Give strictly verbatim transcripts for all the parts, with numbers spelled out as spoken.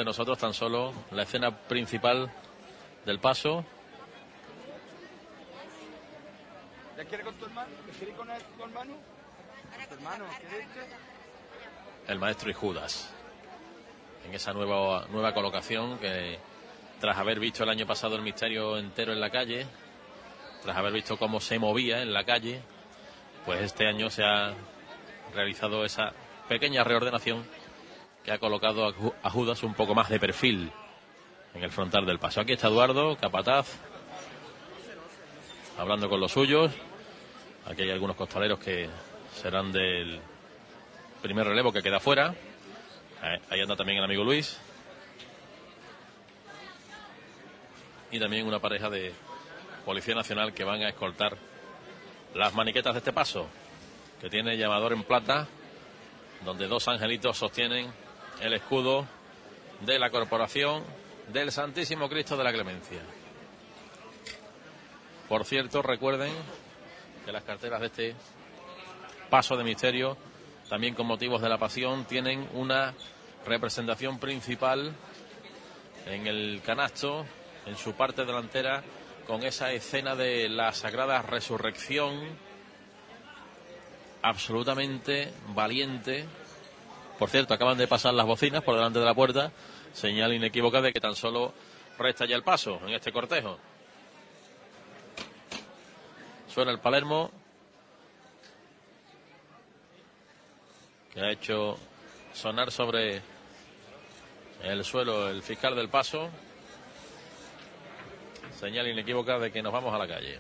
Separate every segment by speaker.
Speaker 1: ante nosotros tan solo la escena principal del paso.
Speaker 2: ¿Ya quiere con tu hermano? ¿Quiere con el, tu hermano? ¿Tu hermano? ¿Quiere irte?
Speaker 1: El maestro y Judas en esa nueva, nueva colocación que, tras haber visto el año pasado el misterio entero en la calle, tras haber visto cómo se movía en la calle, pues este año se ha realizado esa pequeña reordenación que ha colocado a, a Judas un poco más de perfil en el frontal del paso. Aquí está Eduardo, capataz, hablando con los suyos. Aquí hay algunos costaleros que serán del primer relevo que queda fuera. Ahí anda también el amigo Luis. Y también una pareja de Policía Nacional que van a escoltar las maniquetas de este paso, que tiene llamador en plata, donde dos angelitos sostienen el escudo de la Corporación del Santísimo Cristo de la Clemencia. Por cierto, recuerden que las carteras de este paso de misterio, también con motivos de la pasión, tienen una representación principal en el canasto, en su parte delantera, con esa escena de la Sagrada Resurrección, absolutamente valiente. Por cierto, acaban de pasar las bocinas por delante de la puerta, señal inequívoca de que tan solo resta ya el paso en este cortejo. Suena el Palermo, que ha hecho sonar sobre el suelo el fiscal del paso. Señal inequívoca de que nos vamos a la calle.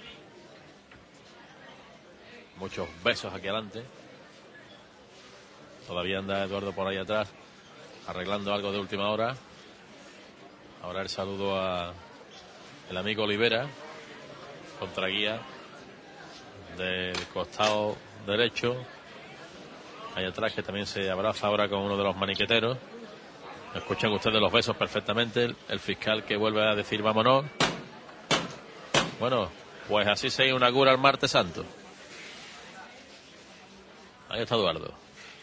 Speaker 1: Muchos besos aquí adelante. Todavía anda Eduardo por ahí atrás arreglando algo de última hora. Ahora el saludo a el amigo Olivera, contraguía del costado derecho. Ahí atrás, que también se abraza ahora con uno de los maniqueteros. Escuchan ustedes los besos perfectamente. El, el fiscal que vuelve a decir vámonos. Bueno, pues así se inaugura el Martes Santo. Ahí está Eduardo.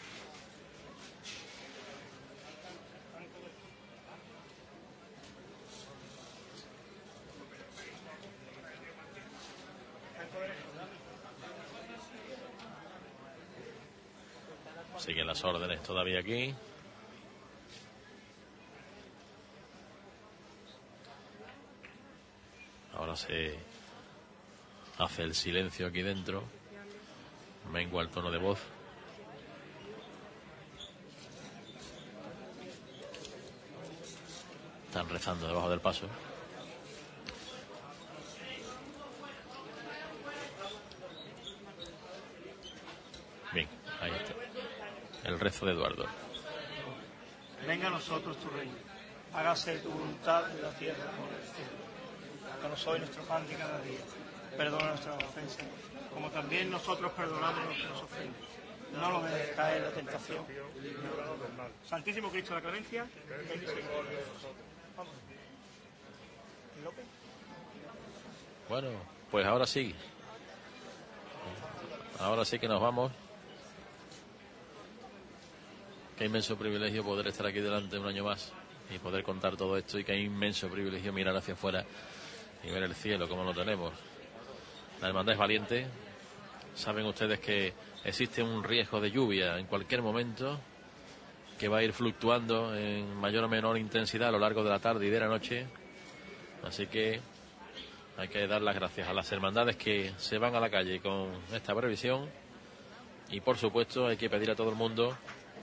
Speaker 1: Siguen las órdenes todavía aquí. Ahora se hace el silencio aquí dentro. Mengua el tono de voz. Están rezando debajo del paso. Bien, ahí está. El rezo de Eduardo.
Speaker 3: Venga a nosotros tu reino. Hágase tu voluntad en la tierra como en el cielo. Danos hoy nuestro pan de cada día. Perdona nuestras ofensas, como también nosotros perdonamos a los que nos ofenden. No nos dejes caer en la tentación. Santísimo Cristo de la Clemencia, ven y Señor. Vamos. ¿López?
Speaker 1: Bueno, pues ahora sí. Ahora sí que nos vamos. Qué inmenso privilegio poder estar aquí delante un año más y poder contar todo esto, y qué inmenso privilegio mirar hacia afuera y ver el cielo como lo tenemos. La hermandad es valiente. Saben ustedes que existe un riesgo de lluvia en cualquier momento, que va a ir fluctuando en mayor o menor intensidad a lo largo de la tarde y de la noche. Así que hay que dar las gracias a las hermandades que se van a la calle con esta previsión, y por supuesto hay que pedir a todo el mundo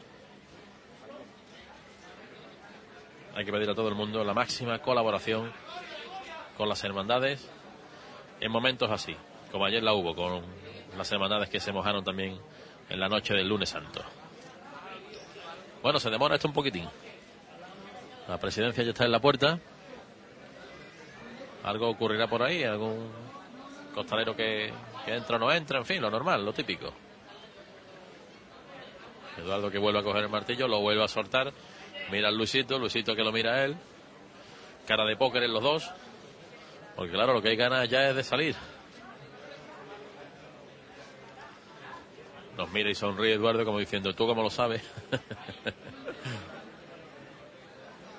Speaker 1: hay que pedir a todo el mundo la máxima colaboración con las hermandades en momentos así, como ayer la hubo con las hermandades que se mojaron también en la noche del lunes santo. Bueno, se demora esto un poquitín. La presidencia ya está en la puerta. Algo ocurrirá por ahí, algún costalero que, que entra o no entra, en fin, lo normal, lo típico. Eduardo, que vuelve a coger el martillo, lo vuelve a soltar. Mira al Luisito, Luisito que lo mira a él. Cara de póker en los dos. Porque claro, lo que hay ganas ya es de salir. Nos mira y sonríe Eduardo como diciendo, ¿tú cómo lo sabes?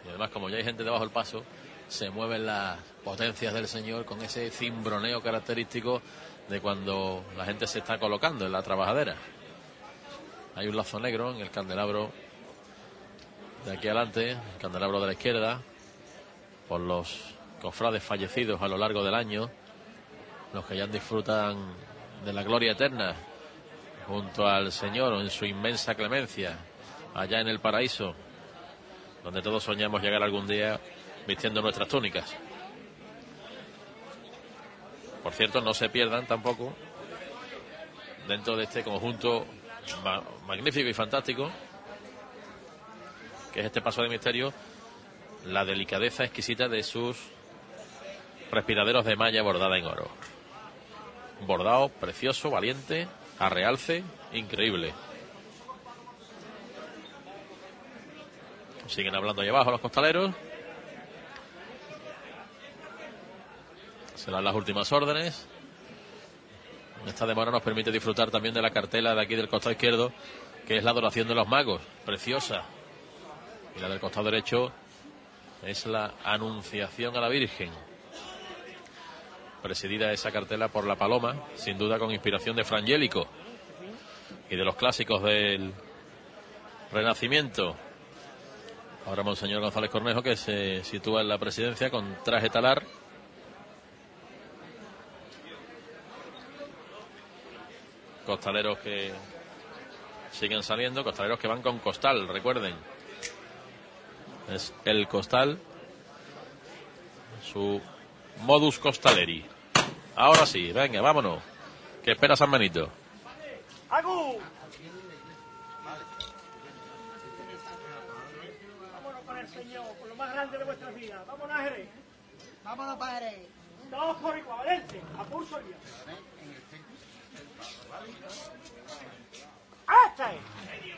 Speaker 1: Y además, como ya hay gente debajo del paso, se mueven las potencias del Señor con ese cimbroneo característico de cuando la gente se está colocando en la trabajadera. Hay un lazo negro en el candelabro de aquí adelante, el candelabro de la izquierda, por los cofrades fallecidos a lo largo del año, los que ya disfrutan de la gloria eterna junto al Señor en su inmensa clemencia, allá en el paraíso, donde todos soñamos llegar algún día vistiendo nuestras túnicas. Por cierto, no se pierdan tampoco, dentro de este conjunto ma- magnífico y fantástico, que es este paso de misterio, la delicadeza exquisita de sus respiraderos de malla bordada en oro. Un bordado precioso, valiente, a realce, increíble. Siguen hablando ahí abajo los costaleros. Se dan las últimas órdenes. Esta demora nos permite disfrutar también de la cartela de aquí del costado izquierdo, que es la adoración de los magos, preciosa. Y la del costado derecho es la anunciación a la Virgen, presidida esa cartela por la Paloma, sin duda con inspiración de Frangélico y de los clásicos del Renacimiento. Ahora Monseñor González Cornejo, que se sitúa en la presidencia con traje talar. Costaleros que siguen saliendo, costaleros que van con costal, recuerden. Es el costal, su modus costaleri. Ahora sí, venga, vámonos. ¿Qué espera San Benito?
Speaker 3: ¡Agu! Vámonos con el Señor, con lo más grande de vuestras vidas. Vámonos a Jerez.
Speaker 4: Vámonos para Jerez.
Speaker 3: Todos por igual, Valente, a pulso el día. ¡Hasta ahí!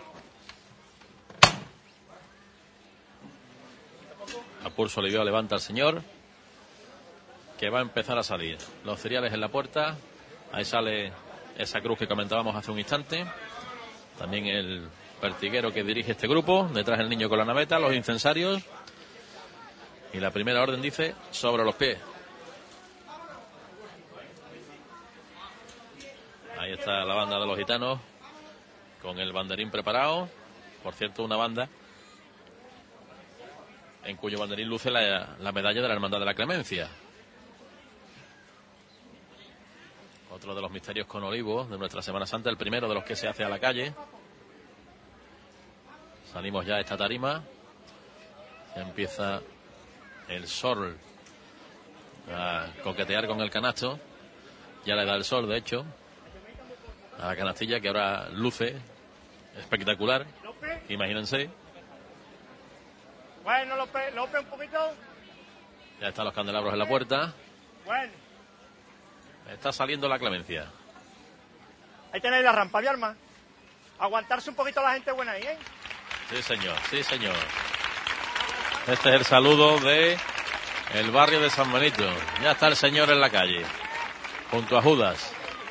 Speaker 1: A pulso aliviado levanta el Señor, que va a empezar a salir. Los cereales en la puerta. Ahí sale esa cruz que comentábamos hace un instante. También el pertiguero que dirige este grupo. Detrás el niño con la naveta, los incensarios. Y la primera orden dice: sobre los pies. Ahí está la banda de los gitanos con el banderín preparado. Por cierto, una banda en cuyo banderín luce la, la medalla de la Hermandad de la Clemencia. Otro de los misterios con olivos de nuestra Semana Santa, el primero de los que se hace a la calle. Salimos ya a esta tarima. Ya empieza el sol a coquetear con el canasto. Ya le da el sol, de hecho, a la canastilla, que ahora luce espectacular. Imagínense.
Speaker 3: Bueno, López, López, un poquito.
Speaker 1: Ya están los candelabros en la puerta.
Speaker 3: Bueno.
Speaker 1: Está saliendo la Clemencia.
Speaker 3: Ahí tenéis la rampa de armas. Aguantarse un poquito la gente buena ahí, ¿eh?
Speaker 1: Sí, señor, sí, señor. Este es el saludo de el barrio de San Benito. Ya está el Señor en la calle, junto a Judas.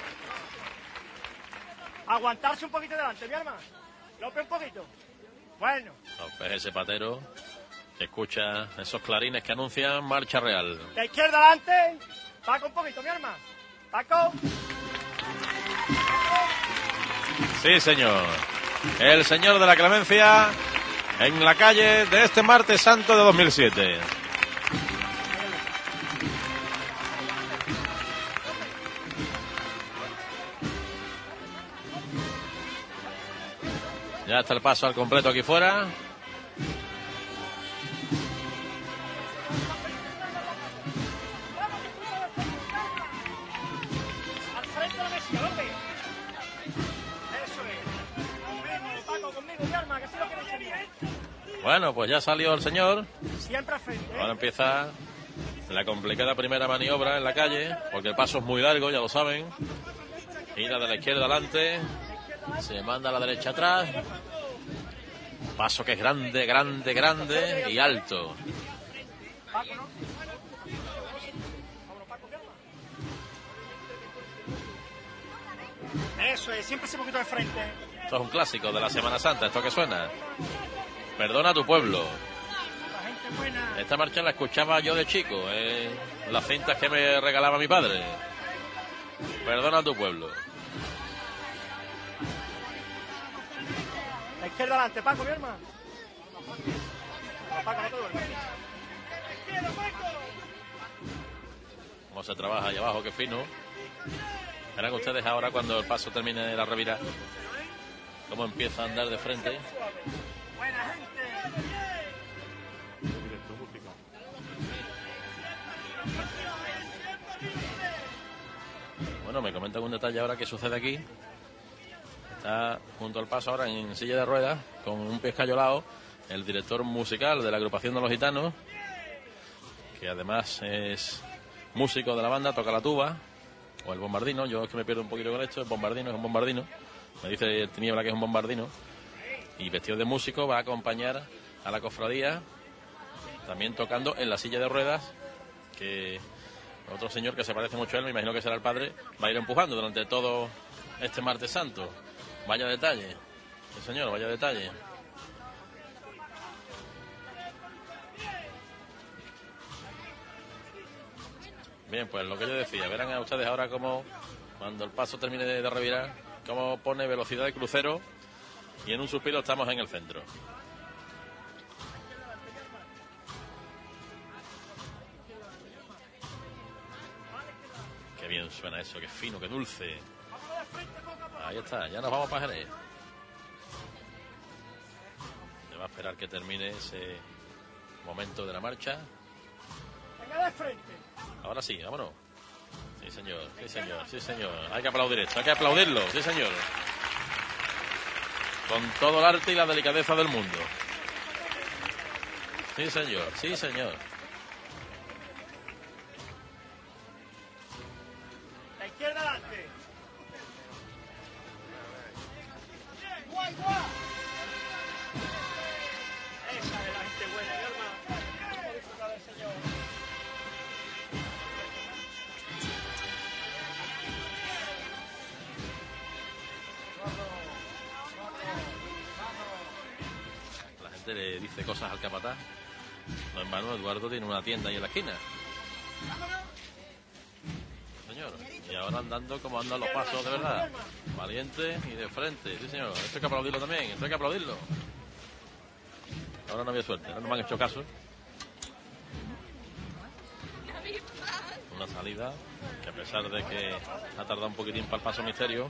Speaker 3: Aguantarse un poquito delante, mi arma. López, un poquito. Bueno.
Speaker 1: López, ese patero, que escucha esos clarines que anuncian marcha real.
Speaker 3: De izquierda adelante. Paco, un poquito, mi arma. Paco.
Speaker 1: Sí, señor. El Señor de la Clemencia en la calle de este martes santo de dos mil siete. Ya está el paso al completo aquí fuera. Bueno, pues ya salió el Señor.
Speaker 3: Siempre frente, ¿eh?
Speaker 1: Ahora empieza la complicada primera maniobra en la calle, porque el paso es muy largo, ya lo saben. Gira de la izquierda adelante, se manda a la derecha atrás. Paso que es grande, grande, grande y alto.
Speaker 3: Eso es, siempre ese poquito de frente.
Speaker 1: Esto es un clásico de la Semana Santa, esto que suena. Perdona a tu pueblo.
Speaker 3: La gente
Speaker 1: Esta marcha la escuchaba yo de chico, eh, las cintas que me regalaba mi padre. Perdona a tu pueblo.
Speaker 3: La izquierda adelante, Paco, mi hermano. Paco, no te duermas.
Speaker 1: Cómo se trabaja ahí abajo, qué fino. Verán ustedes ahora cuando el paso termine la revira, cómo empieza a andar de frente.
Speaker 3: Buena gente.
Speaker 1: Bueno, me comentan un detalle ahora que sucede aquí. Está junto al paso ahora en silla de ruedas, con un pie escayolado, el director musical de la agrupación de los gitanos, que además es músico de la banda, toca la tuba, o el bombardino. Yo es que me pierdo un poquito con esto, el bombardino es un bombardino. Me dice el Tiniebla que es un bombardino. Y vestido de músico va a acompañar a la cofradía, también tocando en la silla de ruedas, que otro señor que se parece mucho a él, me imagino que será el padre, va a ir empujando durante todo este martes santo. Vaya detalle, sí señor, vaya detalle. Bien, pues lo que yo decía, verán a ustedes ahora cómo, cuando el paso termine de revirar, cómo pone velocidad de crucero y en un suspiro estamos en el centro. Qué bien suena eso, qué fino, qué dulce. Ahí está, ya nos vamos para Jerez. Se va a esperar que termine ese momento de la marcha.
Speaker 3: Venga de frente.
Speaker 1: Ahora sí, vámonos. Sí, señor, sí, señor, sí, señor. Hay que aplaudir esto, hay que aplaudirlo, sí, señor. Con todo el arte y la delicadeza del mundo. Sí, señor, sí, señor.
Speaker 3: La izquierda adelante. Guay, guay. Esa es la gente buena, mi hermano. Vamos a disfrutar del Señor.
Speaker 1: La gente le dice cosas al capataz. No en vano, Eduardo tiene una tienda ahí en la esquina. Señor, y ahora andando como andan los pasos de verdad. Valiente y de frente, sí señor. Esto hay que aplaudirlo también, esto hay que aplaudirlo. Ahora no había suerte, ahora no me han hecho caso. Una salida que a pesar de que ha tardado un poquitín para el paso misterio,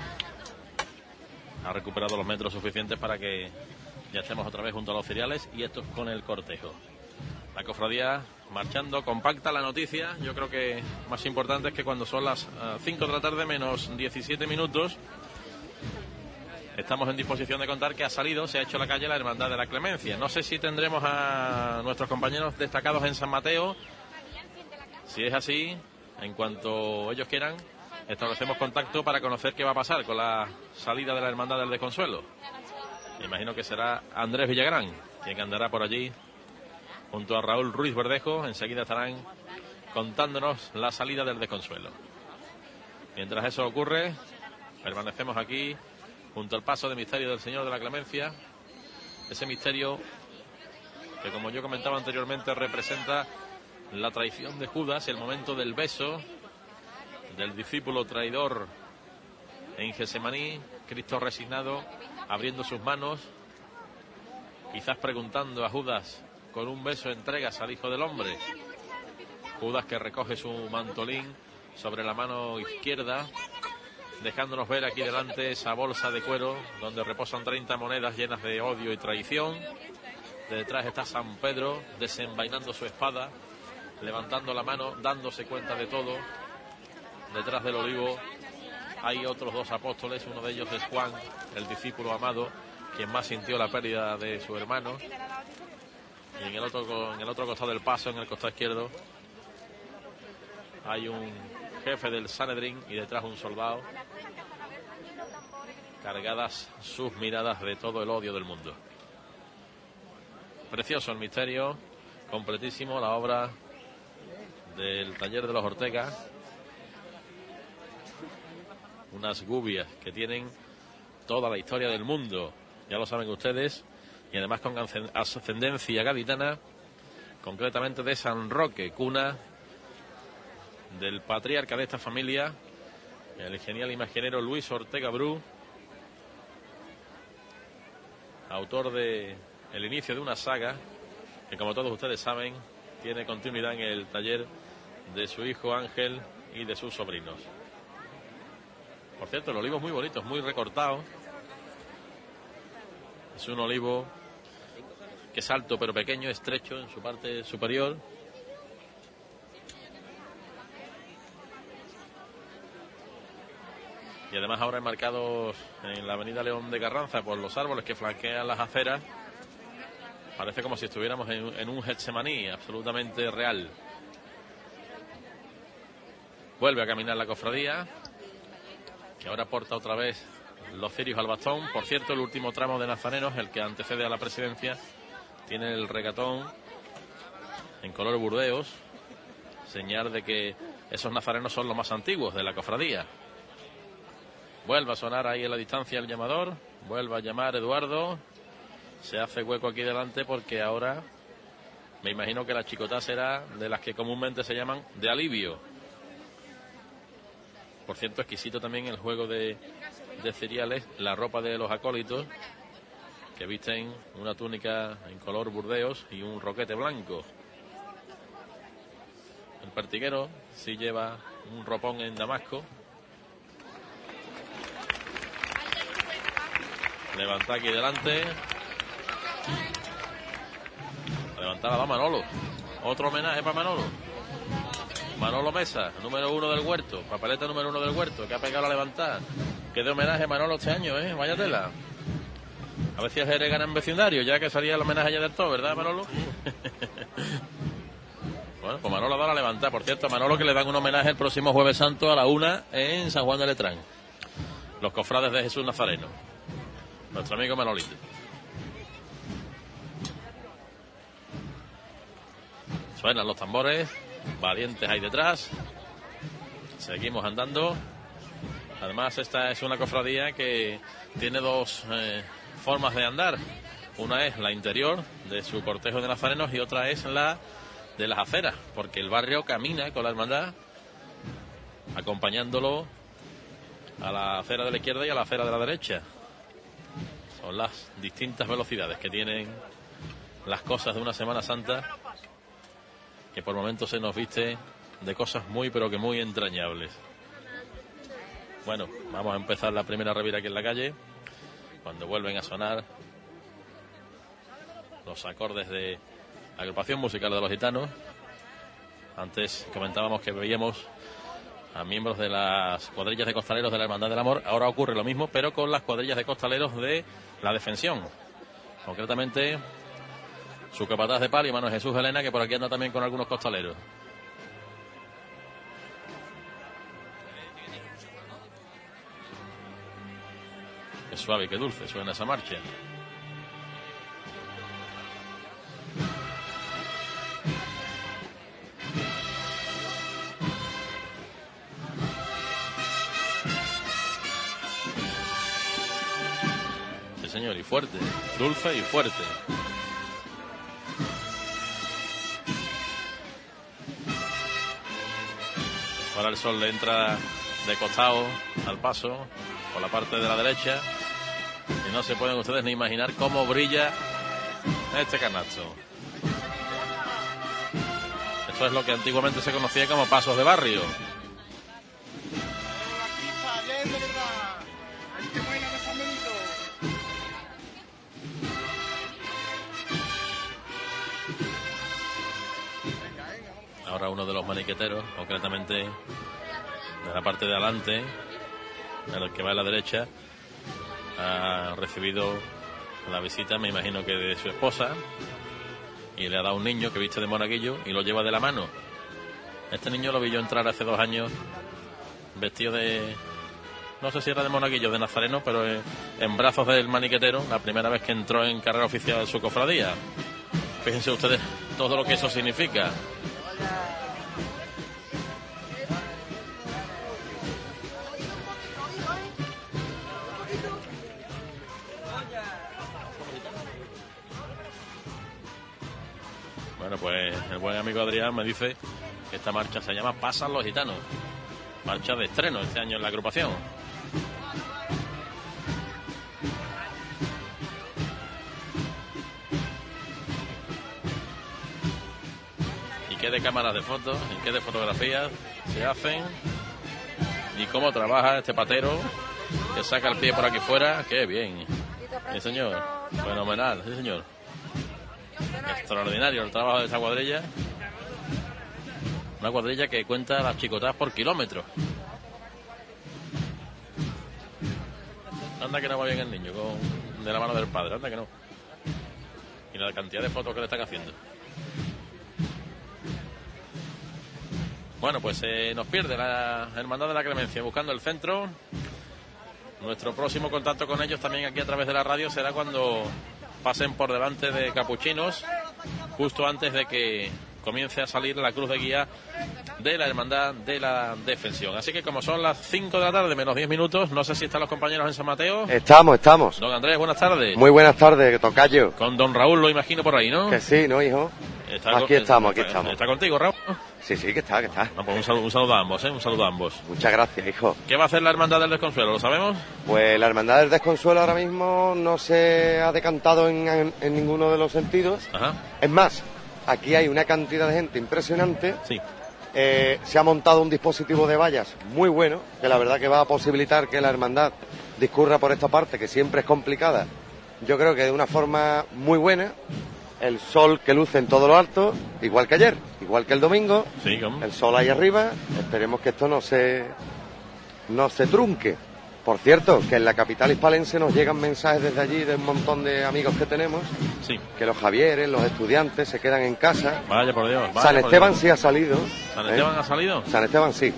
Speaker 1: ha recuperado los metros suficientes para que ya estemos otra vez junto a los cereales y esto con el cortejo. La cofradía marchando, compacta la noticia. Yo creo que más importante es que cuando son las cinco de la tarde menos diecisiete minutos, estamos en disposición de contar que ha salido, se ha hecho la calle la Hermandad de la Clemencia. No sé si tendremos a nuestros compañeros destacados en San Mateo. Si es así, en cuanto ellos quieran, establecemos contacto para conocer qué va a pasar con la salida de la Hermandad del Desconsuelo. Me imagino que será Andrés Villagrán quien andará por allí junto a Raúl Ruiz Verdejo. Enseguida estarán contándonos la salida del Desconsuelo. Mientras eso ocurre, permanecemos aquí junto al paso de misterio del Señor de la Clemencia. Ese misterio que, como yo comentaba anteriormente, representa la traición de Judas, el momento del beso del discípulo traidor en Getsemaní, Cristo resignado, abriendo sus manos, quizás preguntando a Judas: con un beso entregas al Hijo del Hombre. Judas que recoge su mantolín sobre la mano izquierda, dejándonos ver aquí delante esa bolsa de cuero donde reposan treinta monedas llenas de odio y traición. Detrás está San Pedro desenvainando su espada, levantando la mano, dándose cuenta de todo. Detrás del olivo hay otros dos apóstoles, uno de ellos es Juan, el discípulo amado, quien más sintió la pérdida de su hermano. Y en el otro, en el otro costado del paso, en el costado izquierdo, hay un jefe del Sanedrín y detrás un soldado, cargadas sus miradas de todo el odio del mundo. Precioso el misterio, completísimo, la obra del taller de los Ortega. Unas gubias que tienen toda la historia del mundo, ya lo saben ustedes, y además con ascendencia gaditana, concretamente de San Roque, cuna del patriarca de esta familia, el genial imaginero Luis Ortega Bru, autor de el inicio de una saga que, como todos ustedes saben, tiene continuidad en el taller de su hijo Ángel y de sus sobrinos. Por cierto, el olivo es muy bonito, es muy recortado. Es un olivo que es alto pero pequeño, estrecho en su parte superior. Y además ahora enmarcados en la avenida León de Carranza por los árboles que flanquean las aceras, parece como si estuviéramos en, en un Getsemaní absolutamente real. Vuelve a caminar la cofradía, que ahora porta otra vez los cirios al bastón. Por cierto, el último tramo de nazarenos, el que antecede a la presidencia, tiene el regatón en color burdeos, señal de que esos nazarenos son los más antiguos de la cofradía. Vuelve a sonar ahí en la distancia el llamador, vuelve a llamar Eduardo, se hace hueco aquí delante porque ahora me imagino que la chicotá será de las que comúnmente se llaman de alivio. Por cierto, exquisito también el juego de, de cereales, la ropa de los acólitos, que visten una túnica en color burdeos y un roquete blanco. El pertiguero sí lleva un ropón en damasco. Levanta aquí delante. Levantada va Manolo. Otro homenaje para Manolo. Manolo Mesa, número uno del huerto. Papeleta número uno del huerto, que ha pegado a levantar. Que de homenaje a Manolo este año, ¿eh? Vaya tela. A ver si el Jerez gana en vecindario, ya que salía el homenaje ya del todo, ¿verdad, Manolo? Bueno, pues Manolo va a levantar. Por cierto, a Manolo que le dan un homenaje el próximo Jueves Santo a la una en San Juan de Letrán. Los cofrades de Jesús Nazareno. Nuestro amigo Manolito. Suenan los tambores, valientes ahí detrás. Seguimos andando. Además, esta es una cofradía que tiene dos eh, formas de andar. Una es la interior de su cortejo de nazarenos y otra es la de las aceras, porque el barrio camina con la hermandad, acompañándolo a la acera de la izquierda y a la acera de la derecha. Son las distintas velocidades que tienen las cosas de una Semana Santa, que por momentos se nos viste de cosas muy pero que muy entrañables. Bueno, vamos a empezar la primera revira aquí en la calle, cuando vuelven a sonar los acordes de la agrupación musical de los gitanos. Antes comentábamos que veíamos a miembros de las cuadrillas de costaleros de la Hermandad del Amor. Ahora ocurre lo mismo, pero con las cuadrillas de costaleros de la Defensión. Concretamente, su capataz de palio, Manuel Jesús Helena, que por aquí anda también con algunos costaleros. Qué suave y qué dulce suena esa marcha. Sí, señor, y fuerte, dulce y fuerte. Ahora el sol le entra de costado al paso por la parte de la derecha y no se pueden ustedes ni imaginar cómo brilla este canasto. Esto es lo que antiguamente se conocía como pasos de barrio. Ahora uno de los maniqueteros, concretamente de la parte de adelante, el que va a la derecha, ha recibido la visita, me imagino que de su esposa, y le ha dado un niño que viste de monaguillo y lo lleva de la mano. Este niño lo vi yo entrar hace dos años vestido de, no sé si era de monaguillo, de nazareno, pero en brazos del maniquetero, la primera vez que entró en carrera oficial de su cofradía. Fíjense ustedes todo lo que eso significa. Bueno, pues el buen amigo Adrián me dice que esta marcha se llama Pasan los Gitanos. Marcha de estreno este año en la agrupación. ¿Y qué de cámaras de fotos? ¿Y qué de fotografías se hacen? ¿Y cómo trabaja este patero que saca el pie por aquí fuera? ¡Qué bien! Sí, señor. Fenomenal, sí, señor. Extraordinario el trabajo de esta cuadrilla. Una cuadrilla que cuenta las chicotadas por kilómetros. Anda que no va bien el niño con de la mano del padre, anda que no. Y la cantidad de fotos que le están haciendo. Bueno, pues eh, nos pierde la Hermandad de la Clemencia buscando el centro. Nuestro próximo contacto con ellos también aquí a través de la radio será cuando pasen por delante de Capuchinos, justo antes de que comience a salir la cruz de guía de la Hermandad de la Defensión. Así que como son las cinco de la tarde, menos diez minutos, no sé si están los compañeros en San Mateo.
Speaker 5: Estamos, estamos.
Speaker 1: Don Andrés, buenas tardes.
Speaker 5: Muy buenas tardes, tocayo.
Speaker 1: Con don Raúl lo imagino por ahí, ¿no?
Speaker 5: Que sí, ¿no, hijo?
Speaker 1: Está
Speaker 5: aquí
Speaker 1: con,
Speaker 5: estamos, aquí
Speaker 1: está,
Speaker 5: estamos.
Speaker 1: ¿Está contigo, Raúl?
Speaker 5: Sí, sí, que está, que está.
Speaker 1: No, pues un saludo, un saludo a ambos, ¿eh? Un saludo a ambos.
Speaker 5: Muchas gracias, hijo.
Speaker 1: ¿Qué va a hacer la Hermandad del Desconsuelo? ¿Lo sabemos?
Speaker 5: Pues la Hermandad del Desconsuelo ahora mismo no se ha decantado en, en, en ninguno de los sentidos.
Speaker 1: Ajá.
Speaker 5: Es más, aquí hay una cantidad de gente impresionante.
Speaker 1: Sí.
Speaker 5: Eh, se ha montado un dispositivo de vallas muy bueno, que la verdad que va a posibilitar que la Hermandad discurra por esta parte, que siempre es complicada. Yo creo que de una forma muy buena. El sol que luce en todo lo alto, igual que ayer, igual que el domingo.
Speaker 1: Sí, ¿cómo?
Speaker 5: El sol ahí arriba. Esperemos que esto no se no se trunque. Por cierto, que en la capital hispalense nos llegan mensajes desde allí de un montón de amigos que tenemos.
Speaker 1: Sí.
Speaker 5: Que los Javieres, los estudiantes se quedan en casa.
Speaker 1: Vaya por Dios. Vaya
Speaker 5: San
Speaker 1: por
Speaker 5: Esteban
Speaker 1: Dios.
Speaker 5: sí ha salido.
Speaker 1: ¿San
Speaker 5: ¿eh?
Speaker 1: Esteban ha salido?
Speaker 5: San Esteban sí.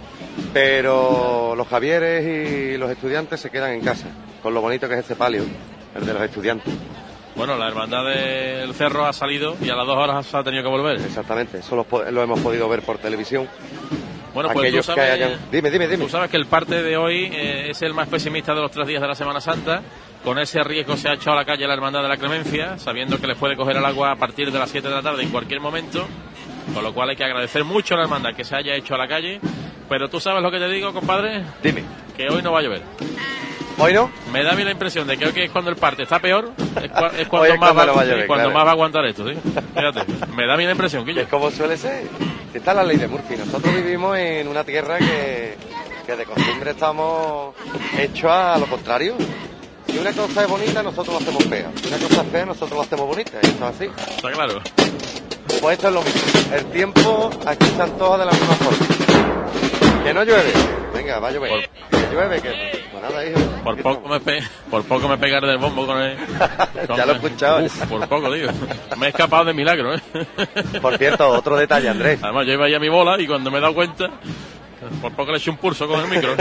Speaker 5: Pero los Javieres y los estudiantes se quedan en casa. Con lo bonito que es este palio, el de los estudiantes.
Speaker 1: Bueno, la Hermandad del Cerro ha salido y a las dos horas ha tenido que volver.
Speaker 5: Exactamente, eso lo, lo hemos podido ver por televisión.
Speaker 1: Bueno, pues
Speaker 5: Aquellos
Speaker 1: tú sabes,
Speaker 5: que hayan... Dime, dime, dime.
Speaker 1: Tú sabes que el parte de hoy eh, es el más pesimista de los tres días de la Semana Santa. Con ese riesgo se ha echado a la calle la Hermandad de la Clemencia, sabiendo que les puede coger el agua a partir de las siete de la tarde en cualquier momento. Con lo cual hay que agradecer mucho a la Hermandad que se haya hecho a la calle. Pero tú sabes lo que te digo, compadre.
Speaker 5: Dime.
Speaker 1: Que hoy no va a llover.
Speaker 5: ¿Hoy no?
Speaker 1: Me da a mí la impresión de que hoy que es cuando el parte está peor, es, cua es cuando,
Speaker 5: Hoy es
Speaker 1: más,
Speaker 5: cuando
Speaker 1: va,
Speaker 5: va a llover,
Speaker 1: sí, cuando
Speaker 5: claro.
Speaker 1: más va a aguantar esto, ¿sí? Fíjate, me da a mí la impresión, que
Speaker 5: Es como suele ser. Esta es la ley de Murphy. Nosotros vivimos en una tierra que, que de costumbre estamos hechos a lo contrario. Si una cosa es bonita, nosotros lo hacemos fea. Si una cosa es fea, nosotros lo hacemos bonita. Y esto es así.
Speaker 1: Está claro.
Speaker 5: Pues esto es lo mismo. El tiempo aquí se antoja de la misma forma. Que no llueve. Venga, va a llover. Por... Que llueve, que... Pues nada, hijo.
Speaker 1: Por poco, me pe... por poco me pegaré del bombo con el... Con
Speaker 5: ya lo he escuchado.
Speaker 1: Uf, por poco, digo. Me he escapado de milagro, ¿eh?
Speaker 5: Por cierto, otro detalle, Andrés.
Speaker 1: Además, yo iba ahí a mi bola y cuando me he dado cuenta, por poco le eché un pulso con el micro.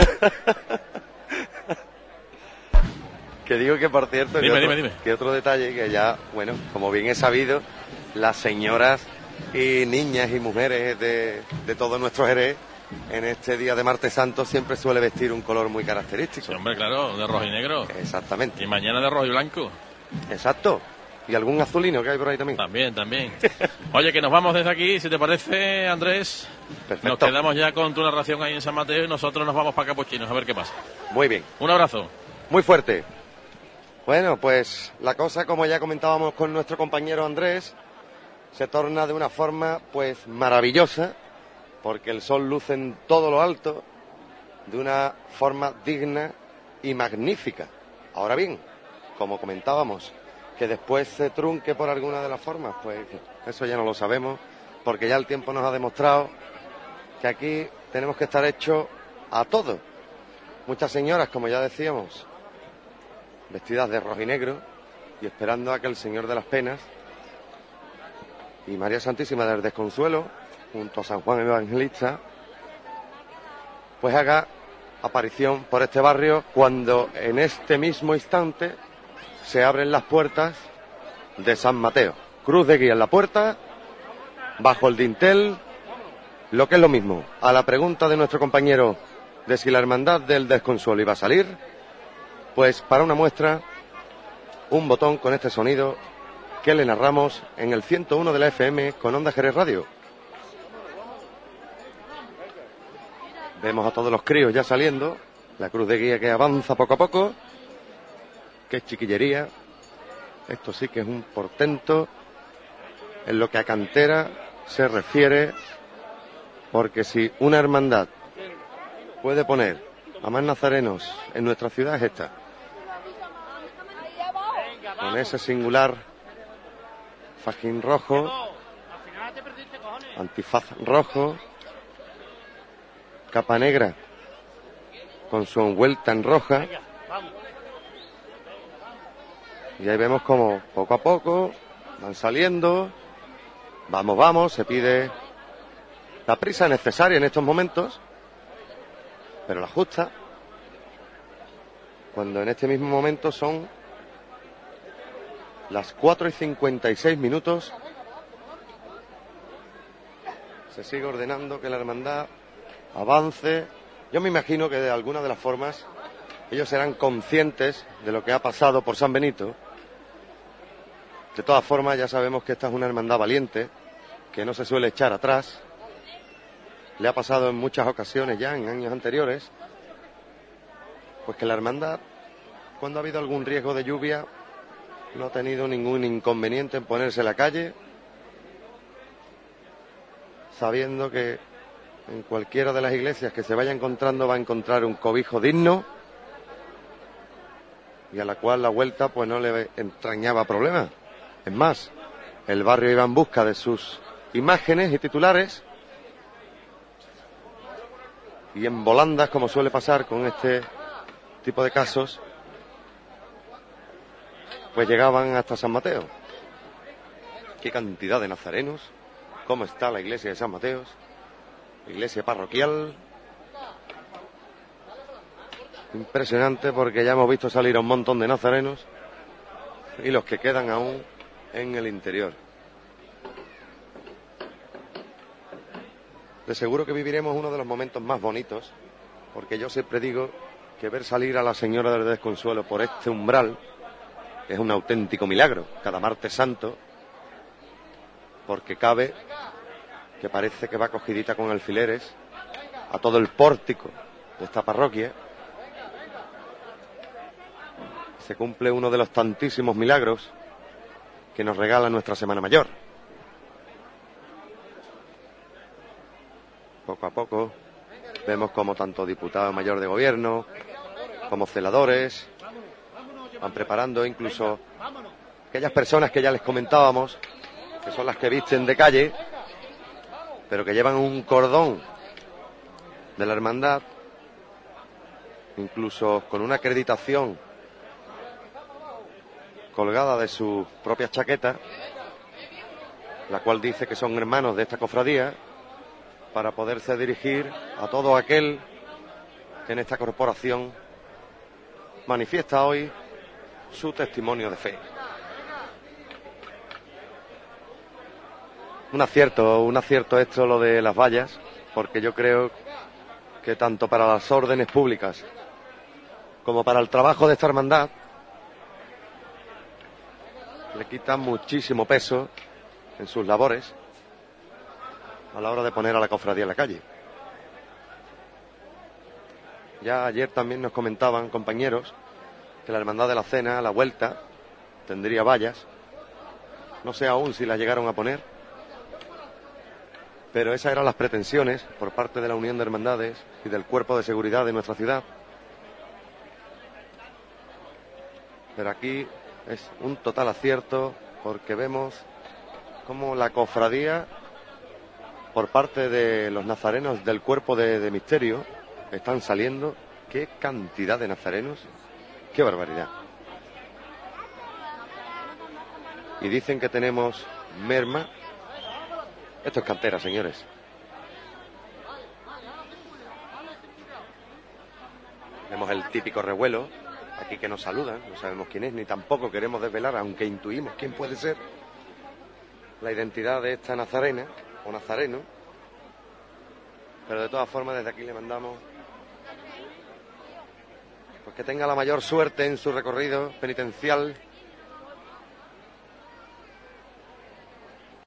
Speaker 5: Que digo que, por cierto,
Speaker 1: dime,
Speaker 5: que, otro,
Speaker 1: dime, dime.
Speaker 5: que otro detalle que ya, bueno, como bien he sabido, las señoras y niñas y mujeres de, de todo nuestro Jerez, en este día de Martes Santo siempre suele vestir un color muy característico.
Speaker 1: Sí, hombre, claro, de rojo y negro.
Speaker 5: Exactamente.
Speaker 1: Y mañana de rojo y blanco.
Speaker 5: Exacto. Y algún azulino que hay por ahí también.
Speaker 1: También, también. Oye, que nos vamos desde aquí, si te parece, Andrés.
Speaker 5: Perfecto.
Speaker 1: Nos quedamos ya con tu narración ahí en San Mateo y nosotros nos vamos para Capuchinos a ver qué pasa.
Speaker 5: Muy bien.
Speaker 1: Un abrazo.
Speaker 5: Muy fuerte. Bueno, pues la cosa, como ya comentábamos con nuestro compañero Andrés, se torna de una forma pues maravillosa, porque el sol luce en todo lo alto de una forma digna y magnífica. Ahora bien, como comentábamos, que después se trunque por alguna de las formas, pues eso ya no lo sabemos, porque ya el tiempo nos ha demostrado que aquí tenemos que estar hechos a todo. Muchas señoras, como ya decíamos, vestidas de rojo y negro y esperando a que el Señor de las Penas y María Santísima del Desconsuelo, junto a San Juan Evangelista, pues haga aparición por este barrio cuando en este mismo instante se abren las puertas de San Mateo. Cruz de guía en la puerta, bajo el dintel, lo que es lo mismo. A la pregunta de nuestro compañero de si la Hermandad del Desconsuelo iba a salir, pues para una muestra, un botón con este sonido que le narramos en el ciento uno de la F M con Onda Jerez Radio. Vemos a todos los críos ya saliendo, la cruz de guía que avanza poco a poco. Qué chiquillería. Esto sí que es un portento en lo que a cantera se refiere, porque si una hermandad puede poner a más nazarenos en nuestra ciudad es esta. Con ese singular fajín rojo, antifaz rojo, capa negra con su envuelta en roja. Y ahí vemos como poco a poco van saliendo. Vamos, vamos, se pide la prisa necesaria en estos momentos, pero la justa, cuando en este mismo momento son las cuatro y cincuenta y seis minutos. Se sigue ordenando que la hermandad avance. Yo me imagino que de alguna de las formas ellos serán conscientes de lo que ha pasado por San Benito. De todas formas, ya sabemos que esta es una hermandad valiente, que no se suele echar atrás. Le ha pasado en muchas ocasiones ya, en años anteriores, pues que la hermandad, cuando ha habido algún riesgo de lluvia, no ha tenido ningún inconveniente en ponerse en la calle, sabiendo que en cualquiera de las iglesias que se vaya encontrando va a encontrar un cobijo digno y a la cual la vuelta pues no le entrañaba problemas. Es más, el barrio iba en busca de sus imágenes y titulares, y en volandas, como suele pasar con este tipo de casos, pues llegaban hasta San Mateo. Qué cantidad de nazarenos, cómo está la iglesia de San Mateo, iglesia parroquial. Impresionante, porque ya hemos visto salir a un montón de nazarenos y los que quedan aún en el interior. De seguro que viviremos uno de los momentos más bonitos, porque yo siempre digo que ver salir a la Señora del Desconsuelo por este umbral es un auténtico milagro, cada martes santo, porque cabe, que parece que va cogidita con alfileres, a todo el pórtico de esta parroquia. Se cumple uno de los tantísimos milagros que nos regala nuestra Semana Mayor. Poco a poco vemos como tanto diputado mayor de gobierno como celadores van preparando, incluso aquellas personas que ya les comentábamos, que son las que visten de calle, pero que llevan un cordón de la hermandad, incluso con una acreditación colgada de su propia chaqueta, la cual dice que son hermanos de esta cofradía, para poderse dirigir a todo aquel que en esta corporación manifiesta hoy su testimonio de fe. Un acierto, un acierto esto lo de las vallas, porque yo creo que tanto para las órdenes públicas como para el trabajo de esta hermandad le quita muchísimo peso en sus labores a la hora de poner a la cofradía en la calle. Ya ayer también nos comentaban compañeros que la Hermandad de la Cena, a la vuelta, tendría vallas. No sé aún si las llegaron a poner, pero esas eran las pretensiones por parte de la Unión de Hermandades y del Cuerpo de Seguridad de nuestra ciudad. Pero aquí es un total acierto, porque vemos cómo la cofradía, por parte de los nazarenos del Cuerpo de, de Misterio, están saliendo. Qué cantidad de nazarenos, qué barbaridad. Y dicen que tenemos merma. Esto es cantera, señores. Vemos el típico revuelo aquí que nos saludan, no sabemos quién es, ni tampoco queremos desvelar, aunque intuimos quién puede ser, la identidad de esta nazarena o nazareno. Pero de todas formas, desde aquí le mandamos pues que tenga la mayor suerte en su recorrido penitencial